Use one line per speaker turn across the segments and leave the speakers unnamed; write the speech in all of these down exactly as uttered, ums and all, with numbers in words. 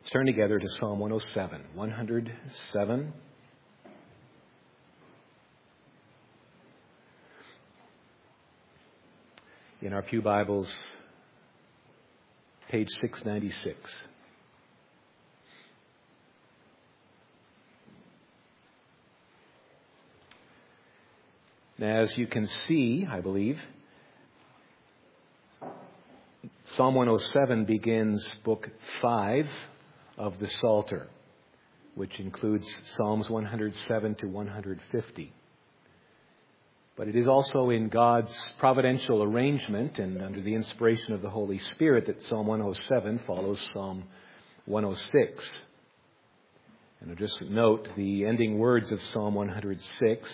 Let's turn together to Psalm one oh seven. one oh seven. In our pew Bibles, page six ninety-six. Now, as you can see, I believe, Psalm one oh seven begins book five of the Psalter, which includes Psalms one oh seven to one hundred fifty. But it is also in God's providential arrangement and under the inspiration of the Holy Spirit that Psalm one oh seven follows Psalm one oh six. And I'll just note the ending words of Psalm one oh six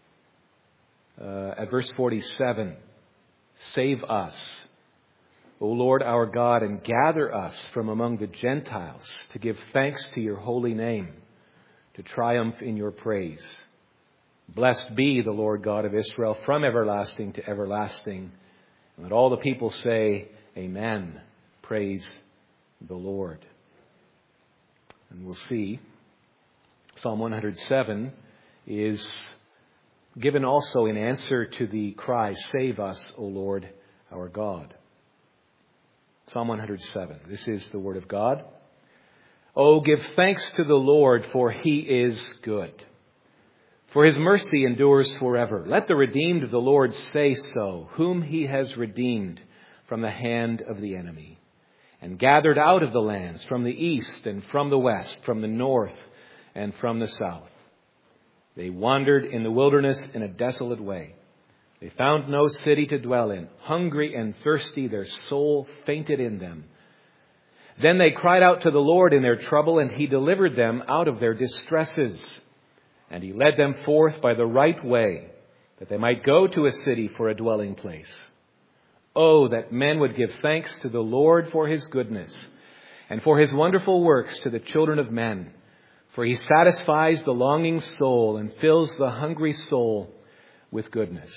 uh, at verse forty-seven. Save us, O Lord our God, and gather us from among the Gentiles to give thanks to your holy name, to triumph in your praise. Blessed be the Lord God of Israel from everlasting to everlasting. And let all the people say, Amen. Praise the Lord. And we'll see Psalm one oh seven is given also in answer to the cry, Save us, O Lord our God. Psalm one oh seven. This is the word of God. Oh, give thanks to the Lord, for he is good. For his mercy endures forever. Let the redeemed of the Lord say so, whom he has redeemed from the hand of the enemy, and gathered out of the lands from the east and from the west, from the north and from the south. They wandered in the wilderness in a desolate way. They found no city to dwell in. Hungry and thirsty, their soul fainted in them. Then they cried out to the Lord in their trouble, and he delivered them out of their distresses. And he led them forth by the right way, that they might go to a city for a dwelling place. Oh, that men would give thanks to the Lord for his goodness, and for his wonderful works to the children of men. For he satisfies the longing soul and fills the hungry soul with goodness.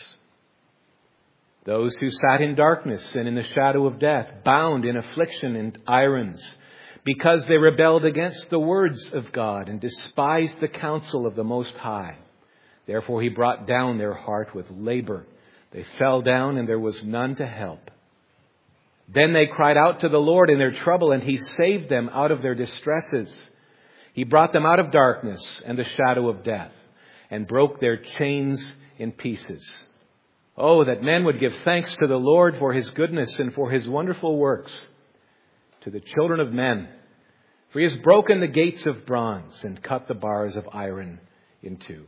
Those who sat in darkness and in the shadow of death, bound in affliction and irons, because they rebelled against the words of God and despised the counsel of the Most High. Therefore he brought down their heart with labor. They fell down, and there was none to help. Then they cried out to the Lord in their trouble, and he saved them out of their distresses. He brought them out of darkness and the shadow of death, and broke their chains in pieces. Oh, that men would give thanks to the Lord for his goodness and for his wonderful works to the children of men. For he has broken the gates of bronze and cut the bars of iron in two.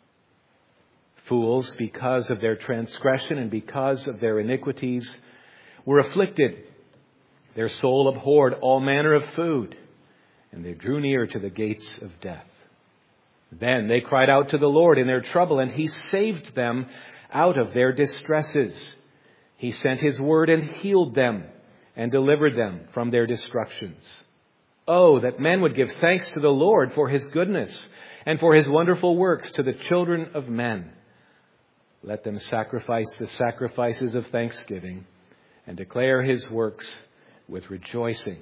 Fools, because of their transgression and because of their iniquities, were afflicted. Their soul abhorred all manner of food, and they drew near to the gates of death. Then they cried out to the Lord in their trouble, and he saved them out of their distresses. He sent his word and healed them, and delivered them from their destructions. Oh, that men would give thanks to the Lord for his goodness and for his wonderful works to the children of men. Let them sacrifice the sacrifices of thanksgiving and declare his works with rejoicing.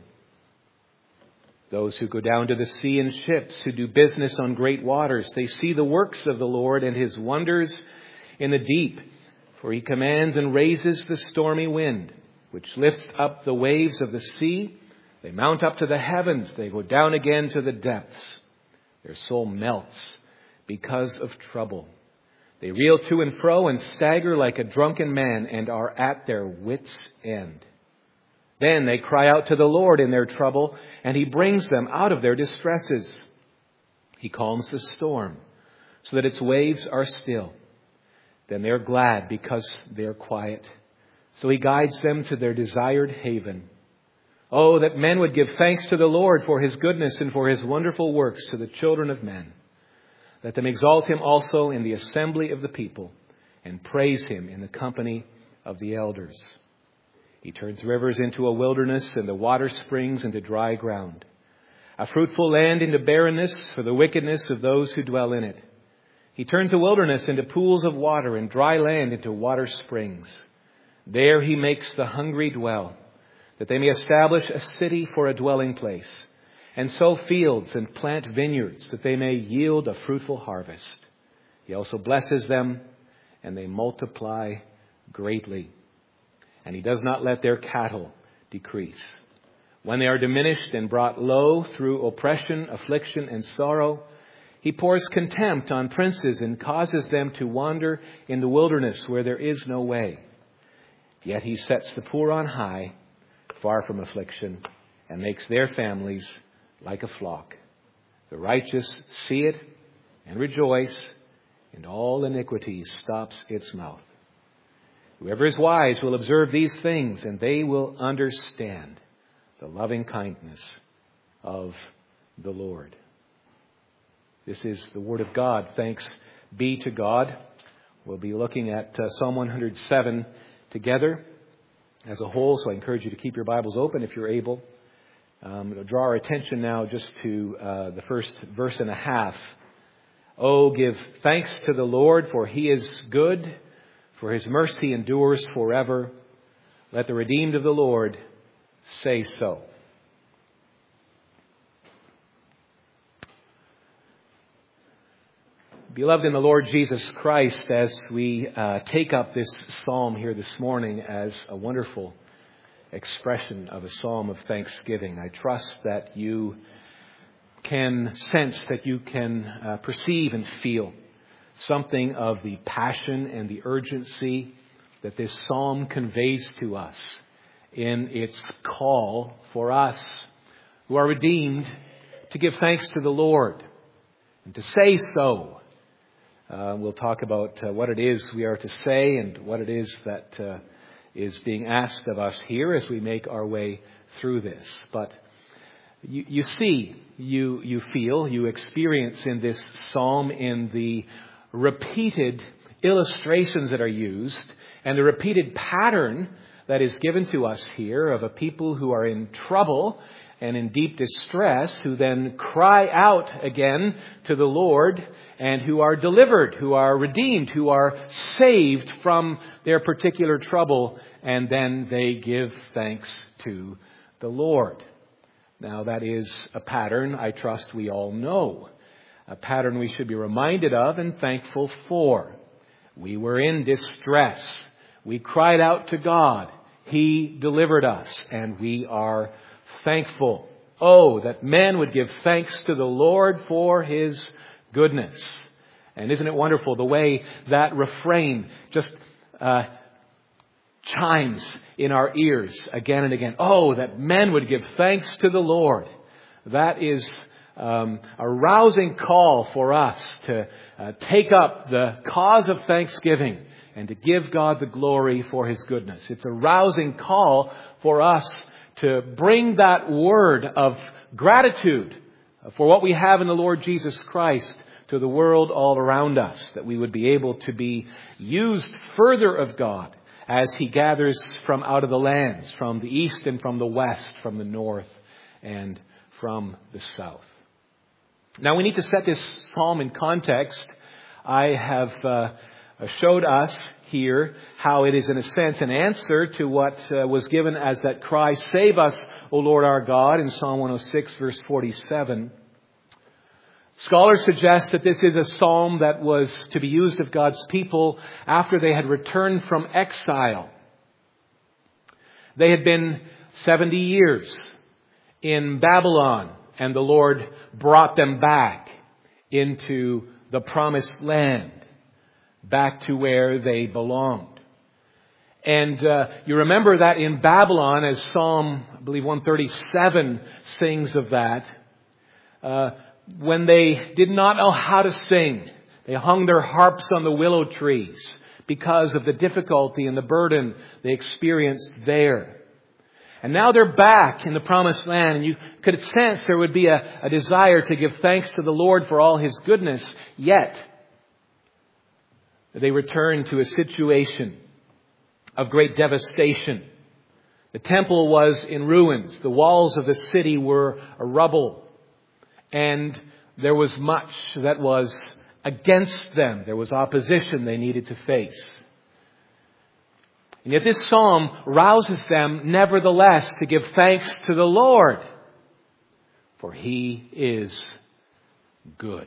Those who go down to the sea in ships, who do business on great waters, they see the works of the Lord and his wonders in the deep. For he commands and raises the stormy wind, which lifts up the waves of the sea. They mount up to the heavens. They go down again to the depths. Their soul melts because of trouble. They reel to and fro and stagger like a drunken man and are at their wits' end. Then they cry out to the Lord in their trouble, and he brings them out of their distresses. He calms the storm so that its waves are still. Then they're glad because they're quiet. So he guides them to their desired haven. Oh, that men would give thanks to the Lord for his goodness and for his wonderful works to the children of men. Let them exalt him also in the assembly of the people, and praise him in the company of the elders. He turns rivers into a wilderness and the water springs into dry ground, a fruitful land into barrenness for the wickedness of those who dwell in it. He turns a wilderness into pools of water and dry land into water springs. There he makes the hungry dwell, that they may establish a city for a dwelling place, and sow fields and plant vineyards, that they may yield a fruitful harvest. He also blesses them, and they multiply greatly. And He does not let their cattle decrease. When they are diminished and brought low through oppression, affliction, and sorrow, He pours contempt on princes and causes them to wander in the wilderness where there is no way. Yet He sets the poor on high, far from affliction, and makes their families like a flock. The righteous see it and rejoice, and all iniquity stops its mouth. Whoever is wise will observe these things, and they will understand the loving kindness of the Lord. This is the Word of God. Thanks be to God. We'll be looking at uh, Psalm one hundred seven together as a whole, so I encourage you to keep your Bibles open if you're able. Um, it'll draw our attention now just to uh, the first verse and a half. Oh, give thanks to the Lord, for He is good, for His mercy endures forever. Let the redeemed of the Lord say so. Beloved in the Lord Jesus Christ, as we uh, take up this psalm here this morning as a wonderful expression of a psalm of thanksgiving, I trust that you can sense, that you can uh, perceive and feel something of the passion and the urgency that this psalm conveys to us in its call for us who are redeemed to give thanks to the Lord and to say so. Uh, we'll talk about uh, what it is we are to say and what it is that uh, is being asked of us here as we make our way through this. But you, you see, you, you feel, you experience in this psalm, in the repeated illustrations that are used and the repeated pattern that is given to us here of a people who are in trouble and in deep distress, who then cry out again to the Lord and who are delivered, who are redeemed, who are saved from their particular trouble, and then they give thanks to the Lord. Now, that is a pattern I trust we all know, a pattern we should be reminded of and thankful for. We were in distress. We cried out to God. He delivered us, and we are thankful. Oh, that men would give thanks to the Lord for His goodness. And isn't it wonderful the way that refrain just uh, chimes in our ears again and again. Oh, that men would give thanks to the Lord. That is um, a rousing call for us to uh, take up the cause of thanksgiving and to give God the glory for His goodness. It's a rousing call for us to bring that word of gratitude for what we have in the Lord Jesus Christ to the world all around us, that we would be able to be used further of God as He gathers from out of the lands, from the east and from the west, from the north and from the south. Now, we need to set this psalm in context. I have uh, showed us here how it is, in a sense, an answer to what uh, was given as that cry, "Save us, O Lord our God," in Psalm one oh six, verse forty-seven. Scholars suggest that this is a psalm that was to be used of God's people after they had returned from exile. They had been seventy years in Babylon, and the Lord brought them back into the promised land, back to where they belonged. And uh, you remember that in Babylon, as Psalm, I believe, one thirty-seven sings of that, uh, when they did not know how to sing, they hung their harps on the willow trees because of the difficulty and the burden they experienced there. And now they're back in the promised land, and you could sense there would be a, a desire to give thanks to the Lord for all His goodness. Yet, they return to a situation of great devastation. The temple was in ruins. The walls of the city were a rubble. And there was much that was against them. There was opposition they needed to face. And yet this psalm rouses them, nevertheless, to give thanks to the Lord for He is good.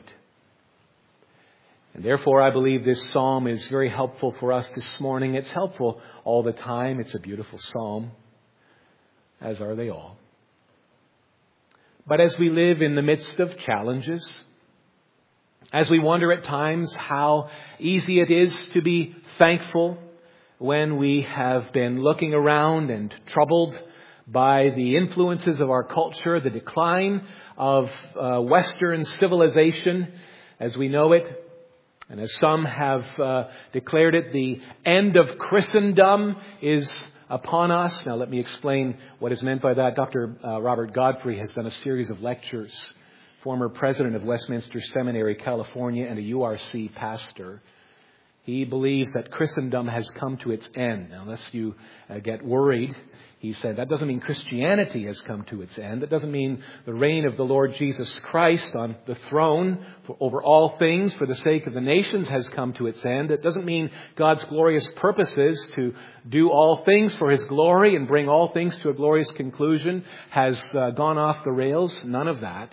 And therefore, I believe this psalm is very helpful for us this morning. It's helpful all the time. It's a beautiful psalm, as are they all. But as we live in the midst of challenges, as we wonder at times how easy it is to be thankful when we have been looking around and troubled by the influences of our culture, the decline of uh, Western civilization as we know it, and as some have uh, declared it, the end of Christendom is upon us. Now let me explain what is meant by that. Doctor Uh, Robert Godfrey has done a series of lectures, former president of Westminster Seminary, California, and a U R C pastor. He believes that Christendom has come to its end. Now, unless you uh, get worried, he said, that doesn't mean Christianity has come to its end. That doesn't mean the reign of the Lord Jesus Christ on the throne for, over all things for the sake of the nations has come to its end. It doesn't mean God's glorious purposes to do all things for His glory and bring all things to a glorious conclusion has uh, gone off the rails. None of that.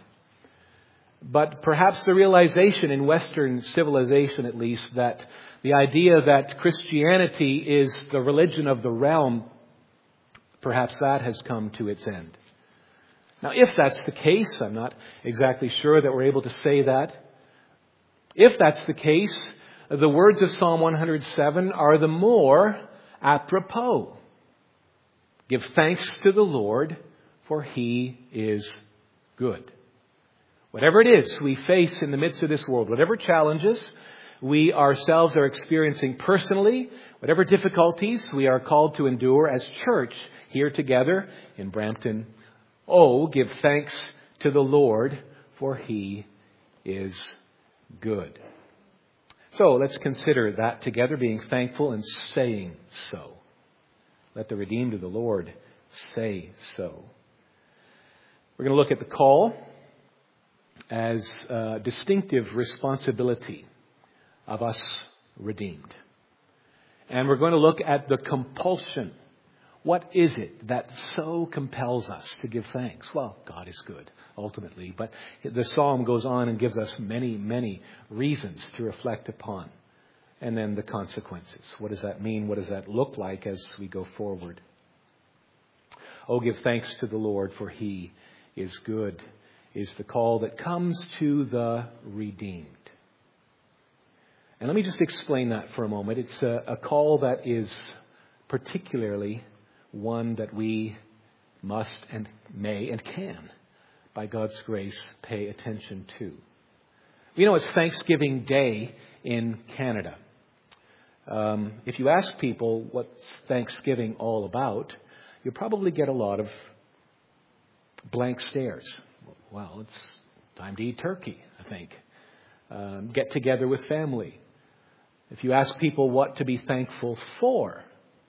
But perhaps the realization in Western civilization, at least, that the idea that Christianity is the religion of the realm, perhaps that has come to its end. Now, if that's the case, I'm not exactly sure that we're able to say that. If that's the case, the words of Psalm one hundred seven are the more apropos. Give thanks to the Lord, for He is good. Whatever it is we face in the midst of this world, whatever challenges we ourselves are experiencing personally, whatever difficulties we are called to endure as church here together in Brampton, oh, give thanks to the Lord, for He is good. So let's consider that together, being thankful and saying so. Let the redeemed of the Lord say so. We're going to look at the call as a distinctive responsibility of us redeemed. And we're going to look at the compulsion. What is it that so compels us to give thanks? Well, God is good, ultimately. But the psalm goes on and gives us many, many reasons to reflect upon. And then the consequences. What does that mean? What does that look like as we go forward? Oh, give thanks to the Lord, for He is good, is the call that comes to the redeemed. And let me just explain that for a moment. It's a, a call that is particularly one that we must and may and can, by God's grace, pay attention to. You know, it's Thanksgiving Day in Canada. Um, if you ask people what's Thanksgiving all about, you'll probably get a lot of blank stares. Well, it's time to eat turkey, I think. Um, get together with family. If you ask people what to be thankful for,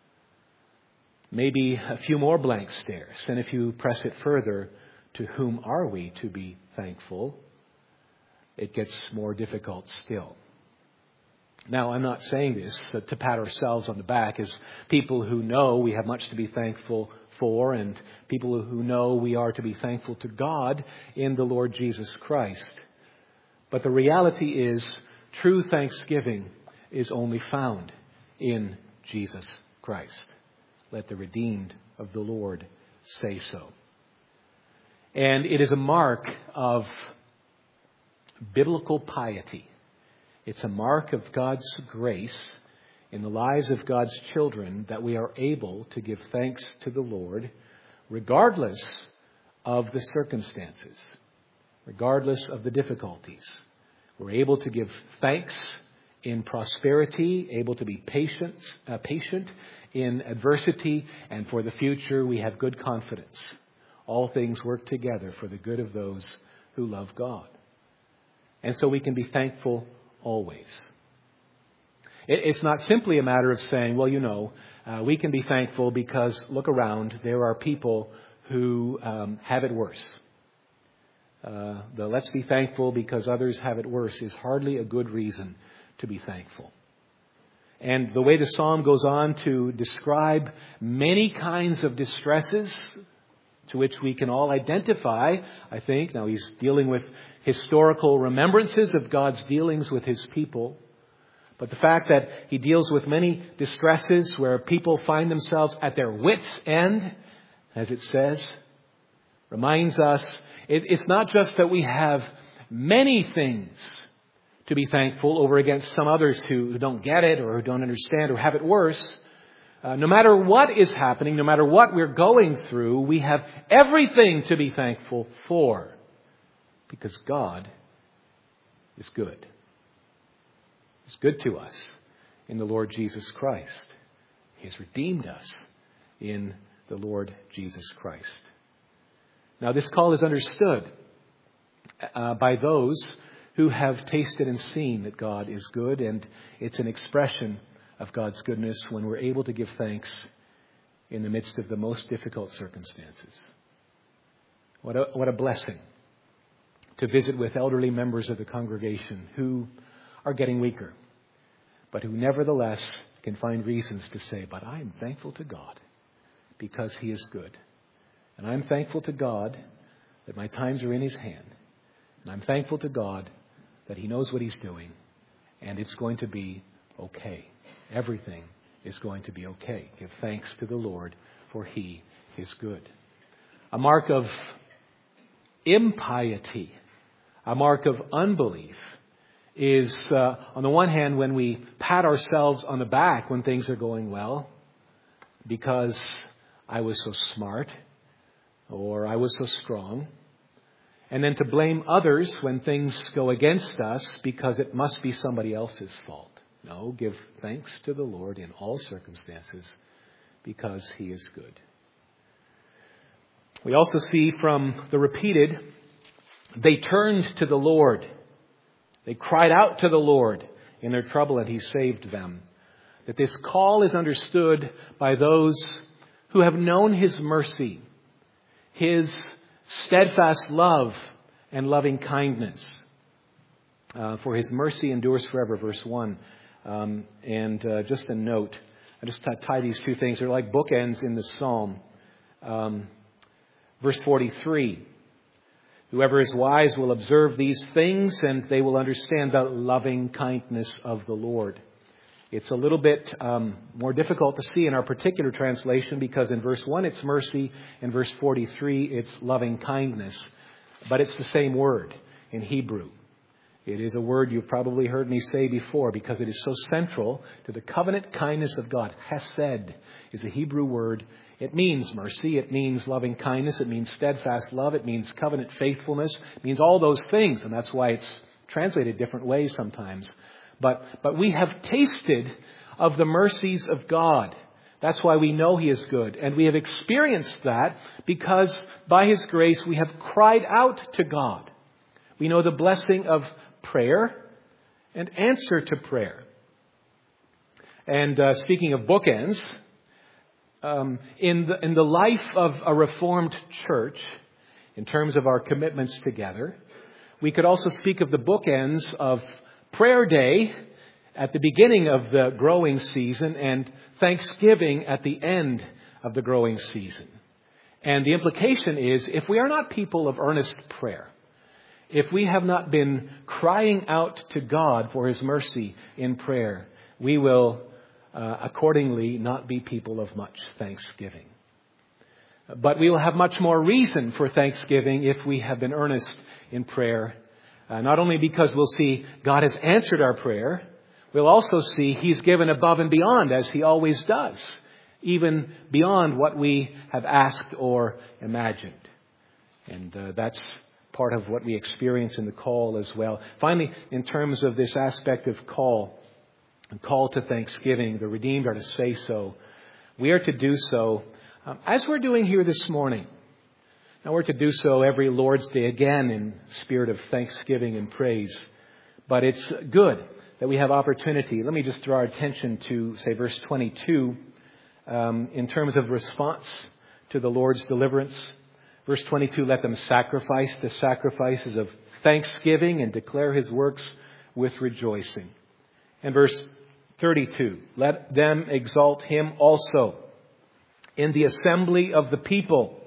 maybe a few more blank stares. And if you press it further, to whom are we to be thankful? It gets more difficult still. Now, I'm not saying this to pat ourselves on the back as people who know we have much to be thankful for and people who know we are to be thankful to God in the Lord Jesus Christ. But the reality is, true thanksgiving is only found in Jesus Christ. Let the redeemed of the Lord say so. And it is a mark of biblical piety. It's a mark of God's grace in the lives of God's children that we are able to give thanks to the Lord regardless of the circumstances, regardless of the difficulties. We're able to give thanks in prosperity, able to be patient, uh, patient in adversity, and for the future we have good confidence. All things work together for the good of those who love God. And so we can be thankful always. It, it's not simply a matter of saying, well, you know, uh, we can be thankful because look around, there are people who um, have it worse. Uh, the let's be thankful because others have it worse is hardly a good reason to be thankful. And the way the psalm goes on to describe many kinds of distresses to which we can all identify, I think. Now, he's dealing with historical remembrances of God's dealings with his people. But the fact that he deals with many distresses where people find themselves at their wits' end, as it says, reminds us it, it's not just that we have many things to be thankful over against some others who, who don't get it or who don't understand or have it worse. Uh, no matter what is happening, no matter what we're going through, we have everything to be thankful for because God is good. He's good to us in the Lord Jesus Christ. He has redeemed us in the Lord Jesus Christ. Now, this call is understood uh, by those who have tasted and seen that God is good, and it's an expression of God's goodness when we're able to give thanks in the midst of the most difficult circumstances. What a, what a blessing to visit with elderly members of the congregation who are getting weaker, but who nevertheless can find reasons to say, but I am thankful to God because he is good. And I'm thankful to God that my times are in his hand. And I'm thankful to God that he knows what he's doing. And it's going to be okay. Everything is going to be okay. Give thanks to the Lord, for he is good. A mark of impiety, a mark of unbelief, is uh, on the one hand when we pat ourselves on the back when things are going well because I was so smart or I was so strong. And then to blame others when things go against us because it must be somebody else's fault. No, give thanks to the Lord in all circumstances because he is good. We also see from the repeated, they turned to the Lord. They cried out to the Lord in their trouble and he saved them. That this call is understood by those who have known his mercy, his steadfast love and loving kindness. Uh, for his mercy endures forever, verse one. Um, and uh, just a note, I just t- tie these two things. They're like bookends in the psalm. Um, verse forty-three. Whoever is wise will observe these things and they will understand the loving kindness of the Lord. It's a little bit um, more difficult to see in our particular translation because in verse one it's mercy, in verse forty-three it's loving kindness. But it's the same word in Hebrew. It is a word you've probably heard me say before because it is so central to the covenant kindness of God. Hesed is a Hebrew word. It means mercy. It means loving kindness. It means steadfast love. It means covenant faithfulness. It means all those things. And that's why it's translated different ways sometimes. But, but we have tasted of the mercies of God. That's why we know he is good. And we have experienced that because by his grace we have cried out to God. We know the blessing of prayer and answer to prayer. And uh, speaking of bookends, um, in the, in the life of a Reformed church, in terms of our commitments together, we could also speak of the bookends of prayer day at the beginning of the growing season and Thanksgiving at the end of the growing season. And the implication is, if we are not people of earnest prayer, if we have not been crying out to God for his mercy in prayer, we will uh, accordingly not be people of much thanksgiving. But we will have much more reason for thanksgiving if we have been earnest in prayer. Uh, not only because we'll see God has answered our prayer, we'll also see he's given above and beyond as he always does, even beyond what we have asked or imagined. And uh, that's part of what we experience in the call as well. Finally, in terms of this aspect of call, and call to thanksgiving, the redeemed are to say so. We are to do so um, as we're doing here this morning. Now, we're to do so every Lord's Day again in spirit of thanksgiving and praise. But it's good that we have opportunity. Let me just draw our attention to, say, verse twenty-two, um, in terms of response to the Lord's deliverance. Verse twenty-two, let them sacrifice the sacrifices of thanksgiving and declare his works with rejoicing. And verse thirty-two, let them exalt him also in the assembly of the people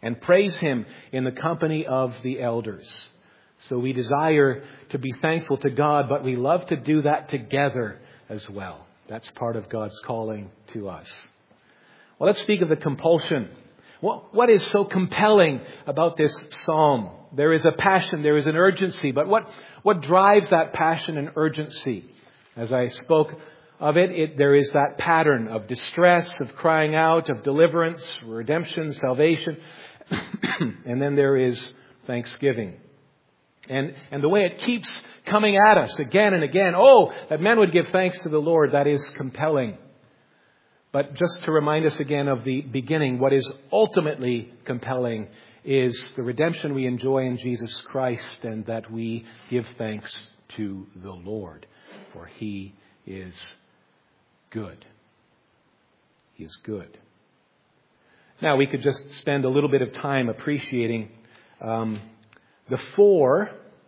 and praise Him in the company of the elders. So we desire to be thankful to God, but we love to do that together as well. That's part of God's calling to us. Well, let's speak of the compulsion. What, what is so compelling about this psalm? There is a passion, there is an urgency, but what, what drives that passion and urgency? As I spoke of it, it, there is that pattern of distress, of crying out, of deliverance, redemption, salvation, and then there is thanksgiving. And, and the way it keeps coming at us again and again, oh, that men would give thanks to the Lord, that is compelling. But just to remind us again of the beginning, what is ultimately compelling is the redemption we enjoy in Jesus Christ, and that we give thanks to the Lord, for He is good. He is good. Now, we could just spend a little bit of time appreciating um, the four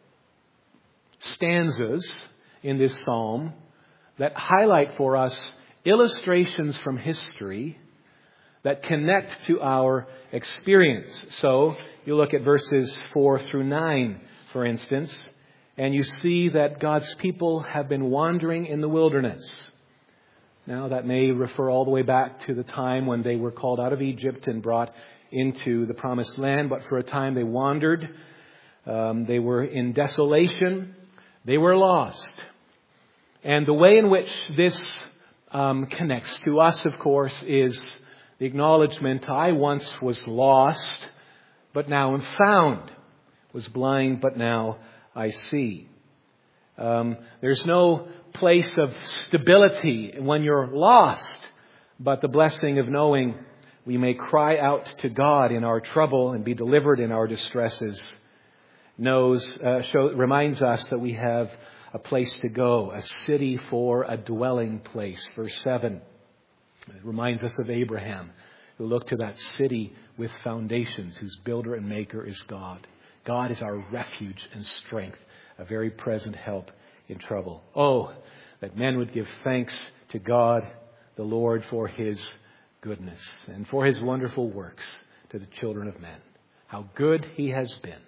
stanzas in this psalm that highlight for us illustrations from history that connect to our experience. So you look at verses four through nine, for instance, and you see that God's people have been wandering in the wilderness. Now, that may refer all the way back to the time when they were called out of Egypt and brought into the promised land, but for a time they wandered. Um, they were in desolation. They were lost. And the way in which this um, connects to us, of course, is the acknowledgement, I once was lost, but now am found. Was blind, but now I see. Um, there's no place of stability when you're lost, but the blessing of knowing we may cry out to God in our trouble and be delivered in our distresses knows, uh, show, reminds us that we have a place to go, a city for a dwelling place. Verse seven, it reminds us of Abraham, who looked to that city with foundations, whose builder and maker is God. God is our refuge and strength, a very present help in trouble. Oh, that men would give thanks to God, the Lord, for His goodness and for His wonderful works to the children of men. How good He has been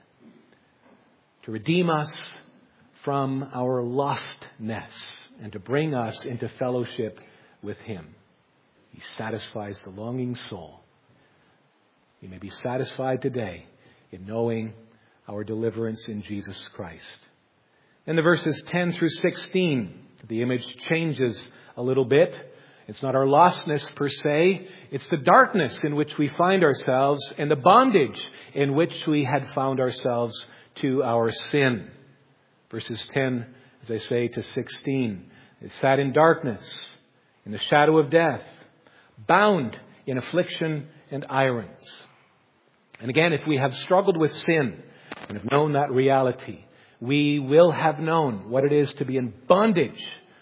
to redeem us from our lostness and to bring us into fellowship with Him. He satisfies the longing soul. We may be satisfied today in knowing our deliverance in Jesus Christ. In the verses ten through sixteen, the image changes a little bit. It's not our lostness per se. It's the darkness in which we find ourselves and the bondage in which we had found ourselves to our sin. Verses ten, as I say, to sixteen. It sat in darkness, in the shadow of death, bound in affliction and irons. And again, if we have struggled with sin and have known that reality, we will have known what it is to be in bondage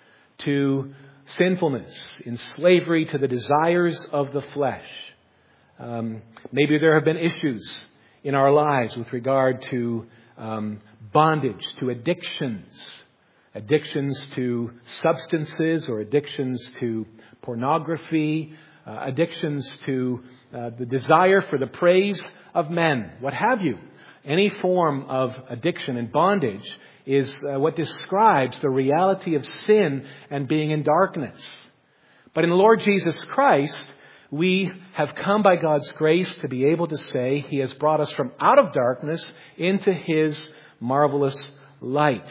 to sinfulness, in slavery to the desires of the flesh. Um, maybe there have been issues in our lives with regard to um, bondage, to addictions, addictions to substances or addictions to pornography, uh, addictions to uh, the desire for the praise of men, what have you. Any form of addiction and bondage is uh, what describes the reality of sin and being in darkness. But in the Lord Jesus Christ, we have come by God's grace to be able to say He has brought us from out of darkness into His marvelous light.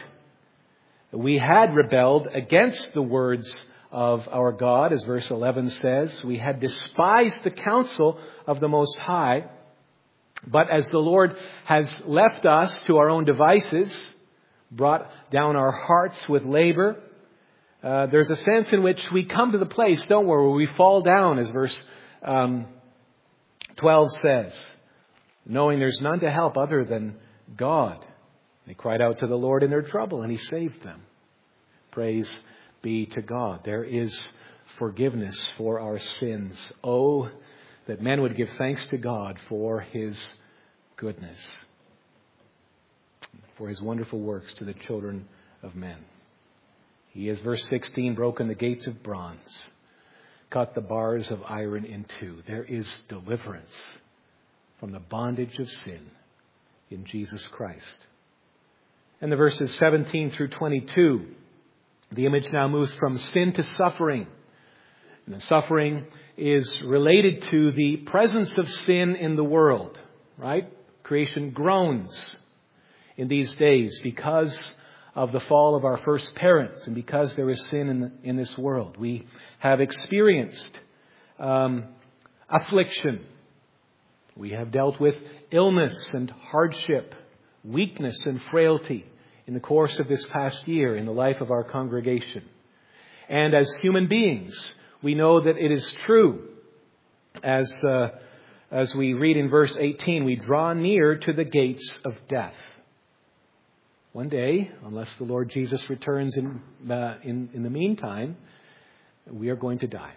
We had rebelled against the words of our God, as verse eleven says. We had despised the counsel of the Most High. But as the Lord has left us to our own devices, brought down our hearts with labor, uh, there's a sense in which we come to the place, don't we, where we fall down, as verse um, twelve says, knowing there's none to help other than God. They cried out to the Lord in their trouble, and He saved them. Praise be to God. There is forgiveness for our sins. Oh, that men would give thanks to God for His goodness, for His wonderful works to the children of men. He has, verse sixteen, broken the gates of bronze, cut the bars of iron in two. There is deliverance from the bondage of sin in Jesus Christ. And the verses seventeen through twenty-two, the image now moves from sin to suffering. And the suffering is related to the presence of sin in the world, right? Creation groans in these days because of the fall of our first parents and because there is sin in, in this world. We have experienced um, affliction. We have dealt with illness and hardship, weakness and frailty in the course of this past year in the life of our congregation. And as human beings, we know that it is true. As, uh, as we read in verse eighteen, we draw near to the gates of death. One day, unless the Lord Jesus returns in, uh, in, in the meantime, we are going to die.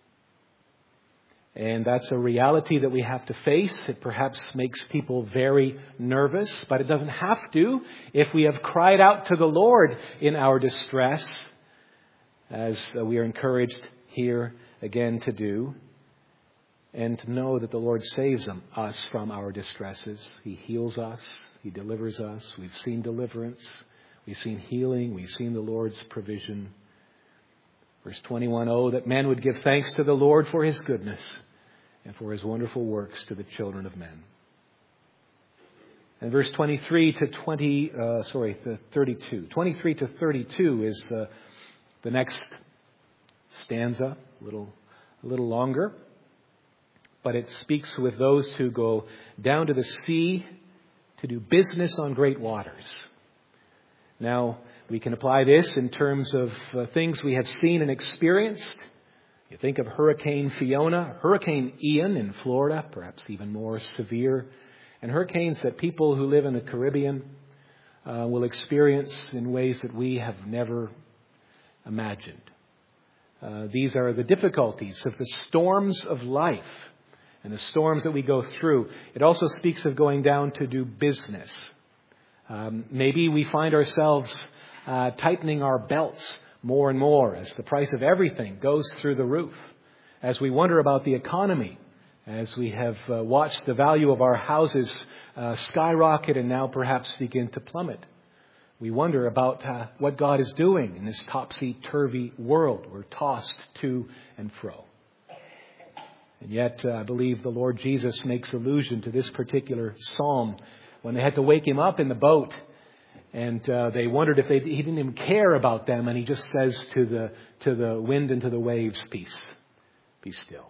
And that's a reality that we have to face. It perhaps makes people very nervous, but it doesn't have to if we have cried out to the Lord in our distress, as we are encouraged here again to do, and to know that the Lord saves them, us from our distresses. He heals us. He delivers us. We've seen deliverance. We've seen healing. We've seen the Lord's provision. Verse twenty-one, oh, that men would give thanks to the Lord for His goodness and for His wonderful works to the children of men. And verse twenty-three to twenty, uh, sorry, the thirty-two. twenty-three to thirty-two is uh, the next stanza, a little, a little longer. But it speaks with those who go down to the sea to do business on great waters. Now, we can apply this in terms of uh, things we have seen and experienced. You think of Hurricane Fiona, Hurricane Ian in Florida, perhaps even more severe, and hurricanes that people who live in the Caribbean uh, will experience in ways that we have never imagined. Uh, these are the difficulties of the storms of life and the storms that we go through. It also speaks of going down to do business. Um, maybe we find ourselves uh, tightening our belts more and more as the price of everything goes through the roof, as we wonder about the economy, as we have uh, watched the value of our houses uh, skyrocket and now perhaps begin to plummet. We wonder about uh, what God is doing in this topsy-turvy world. We're tossed to and fro. And yet, uh, I believe the Lord Jesus makes allusion to this particular psalm when they had to wake Him up in the boat. And uh, they wondered if they, He didn't even care about them. And He just says to the, to the wind and to the waves, peace, be still.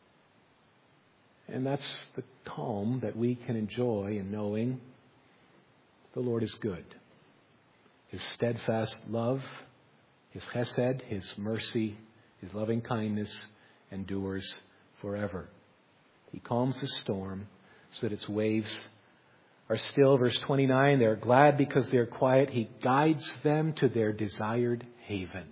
And that's the calm that we can enjoy in knowing the Lord is good. His steadfast love, His chesed, His mercy, His loving kindness endures forever. He calms the storm so that its waves are still. Verse twenty-nine, they're glad because they're quiet. He guides them to their desired haven.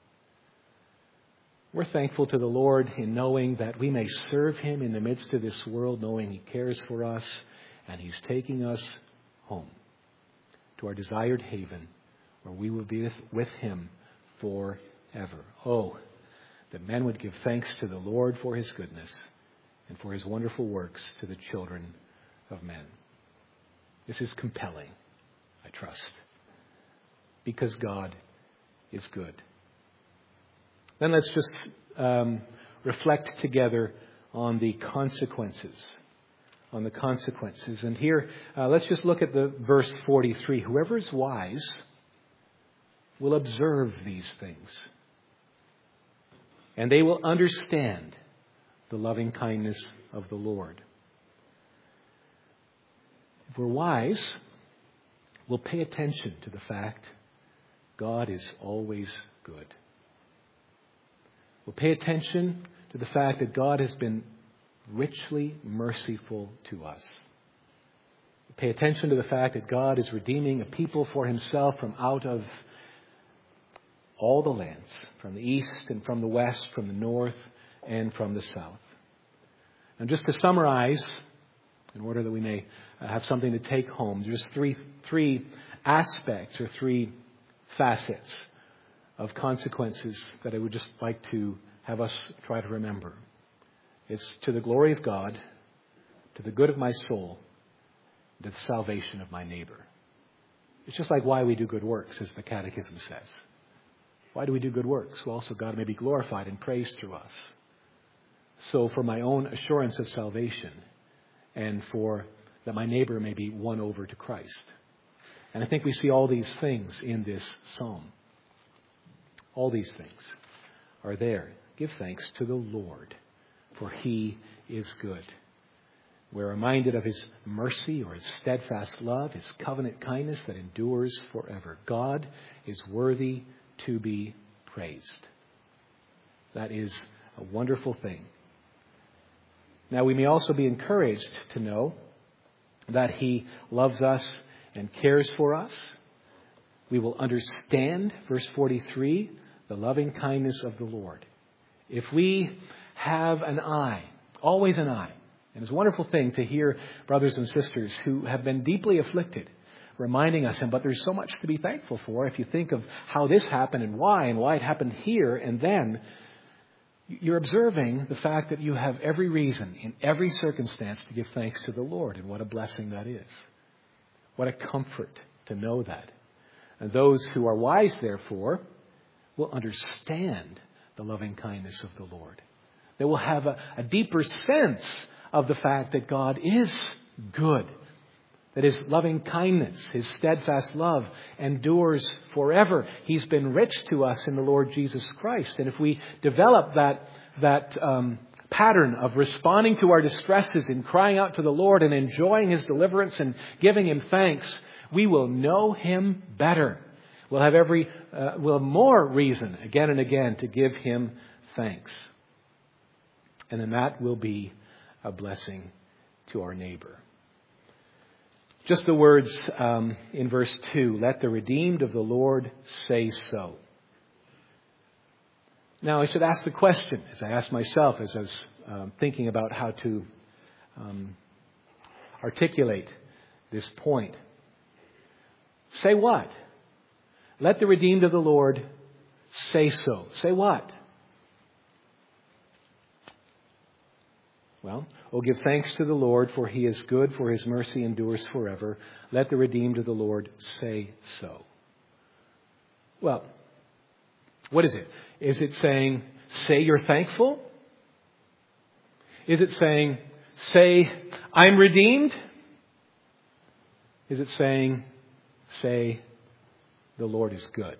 We're thankful to the Lord in knowing that we may serve Him in the midst of this world, knowing He cares for us and He's taking us home to our desired haven where we will be with, with Him forever. Oh, that men would give thanks to the Lord for His goodness and for His wonderful works to the children of men. This is compelling, I trust, because God is good. Then let's just um, reflect together on the consequences. On the consequences. And here, uh, let's just look at the verse forty-three. Whoever is wise will observe these things, and they will understand the loving kindness of the Lord. If we're wise, we'll pay attention to the fact God is always good. We'll pay attention to the fact that God has been richly merciful to us. We'll pay attention to the fact that God is redeeming a people for Himself from out of all the lands, from the east and from the west, from the north and from the south. And just to summarize, in order that we may have something to take home, there's three three aspects or three facets of consequences that I would just like to have us try to remember. It's to the glory of God, to the good of my soul, to the salvation of my neighbor. It's just like why we do good works, as the Catechism says. Why do we do good works? Well, so God may be glorified and praised through us. So for my own assurance of salvation, and for that my neighbor may be won over to Christ. And I think we see all these things in this psalm. All these things are there. Give thanks to the Lord, for He is good. We're reminded of His mercy or His steadfast love, His covenant kindness that endures forever. God is worthy to be praised. That is a wonderful thing. Now, we may also be encouraged to know that He loves us and cares for us. We will understand, verse forty-three, the loving kindness of the Lord. If we have an eye, always an eye, and it's a wonderful thing to hear brothers and sisters who have been deeply afflicted reminding us, but there's so much to be thankful for. If you think of how this happened and why, and why it happened here and then, you're observing the fact that you have every reason in every circumstance to give thanks to the Lord. And what a blessing that is. What a comfort to know that. And those who are wise, therefore, will understand the loving kindness of the Lord. They will have a, a deeper sense of the fact that God is good. That His loving kindness, His steadfast love endures forever. He's been rich to us in the Lord Jesus Christ. And if we develop that, that um, pattern of responding to our distresses and crying out to the Lord and enjoying His deliverance and giving Him thanks, we will know Him better. We'll have every, uh, we'll have more reason again and again to give Him thanks. And then that will be a blessing to our neighbor. Just the words um, in verse two, let the redeemed of the Lord say so. Now, I should ask the question, as I asked myself as I was um, thinking about how to um, articulate this point. Say what? Let the redeemed of the Lord say so. Say what? Well, oh, give thanks to the Lord, for He is good, for His mercy endures forever. Let the redeemed of the Lord say so. Well, what is it? Is it saying, say you're thankful? Is it saying, say, I'm redeemed? Is it saying, say, the Lord is good?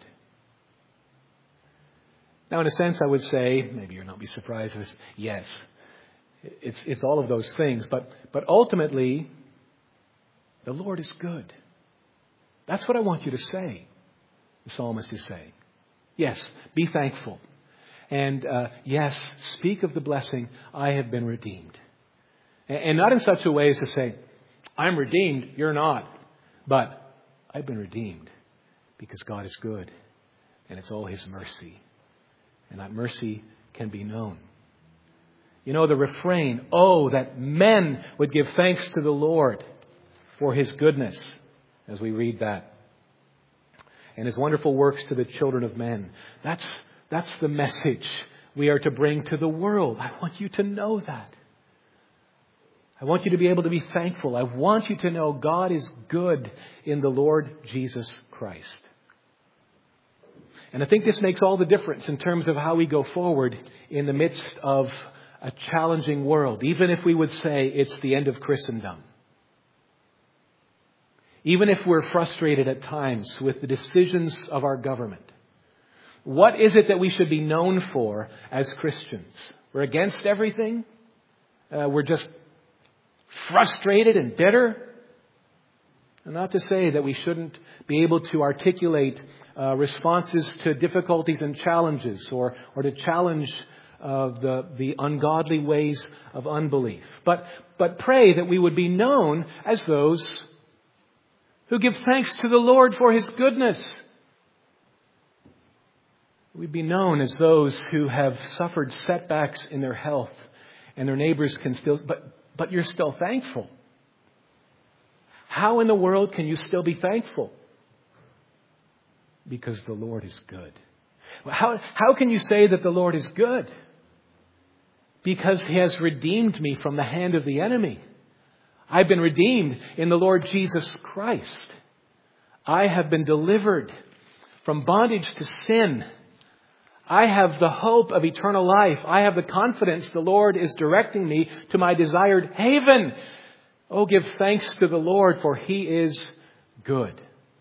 Now, in a sense, I would say, maybe you'll not be surprised, is yes. It's it's all of those things. But but ultimately, the Lord is good. That's what I want you to say, the psalmist is saying. Yes, be thankful. And uh, yes, speak of the blessing, I have been redeemed. And, and not in such a way as to say, I'm redeemed, you're not. But I've been redeemed because God is good. And it's all His mercy. And that mercy can be known. You know, the refrain, oh, that men would give thanks to the Lord for His goodness, as we read that. And His wonderful works to the children of men. That's, that's the message we are to bring to the world. I want you to know that. I want you to be able to be thankful. I want you to know God is good in the Lord Jesus Christ. And I think this makes all the difference in terms of how we go forward in the midst of a challenging world, even if we would say it's the end of Christendom. Even if we're frustrated at times with the decisions of our government. What is it that we should be known for as Christians? We're against everything? Uh, we're just frustrated and bitter? And not to say that we shouldn't be able to articulate uh, responses to difficulties and challenges, or, or to challenge of the, the ungodly ways of unbelief. But, but pray that we would be known as those who give thanks to the Lord for His goodness. We'd be known as those who have suffered setbacks in their health, and their neighbors can still, but, but you're still thankful. How in the world can you still be thankful? Because the Lord is good. How, how can you say that the Lord is good? Because He has redeemed me from the hand of the enemy. I've been redeemed in the Lord Jesus Christ. I have been delivered from bondage to sin. I have the hope of eternal life. I have the confidence the Lord is directing me to my desired haven. Oh, give thanks to the Lord, for He is good.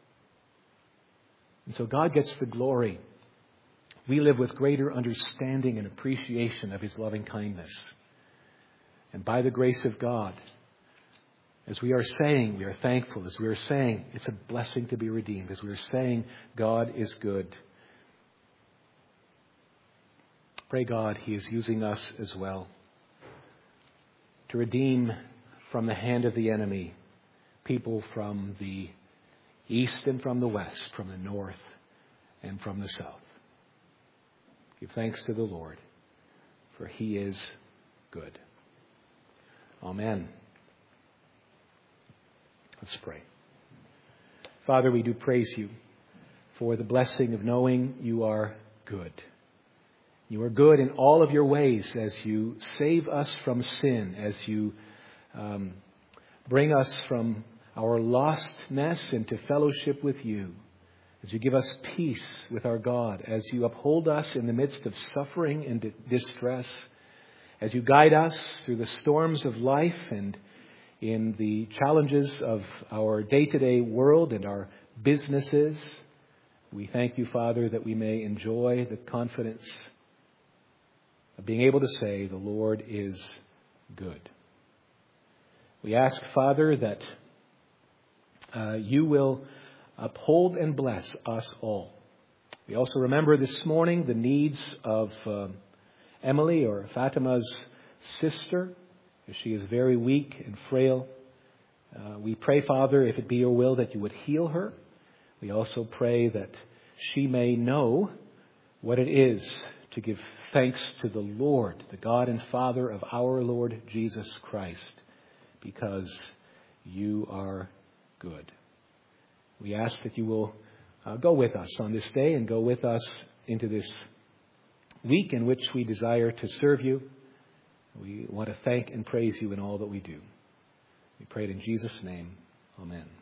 And so God gets the glory. We live with greater understanding and appreciation of His loving kindness. And by the grace of God, as we are saying, we are thankful. As we are saying, it's a blessing to be redeemed. As we are saying, God is good. Pray God He is using us as well to redeem from the hand of the enemy people from the east and from the west, from the north and from the south. Give thanks to the Lord, for He is good. Amen. Let's pray. Father, we do praise You for the blessing of knowing You are good. You are good in all of Your ways as You save us from sin, as You um, bring us from our lostness into fellowship with You, as You give us peace with our God, as You uphold us in the midst of suffering and distress, as You guide us through the storms of life and in the challenges of our day-to-day world and our businesses. We thank You, Father, that we may enjoy the confidence of being able to say, the Lord is good. We ask, Father, that uh, You will uphold and bless us all. We also remember this morning the needs of uh, Emily, or Fatima's sister. She is very weak and frail. Uh, we pray, Father, if it be Your will, that You would heal her. We also pray that she may know what it is to give thanks to the Lord, the God and Father of our Lord Jesus Christ, because You are good. We ask that You will uh, go with us on this day and go with us into this week in which we desire to serve You. We want to thank and praise You in all that we do. We pray it in Jesus' name. Amen.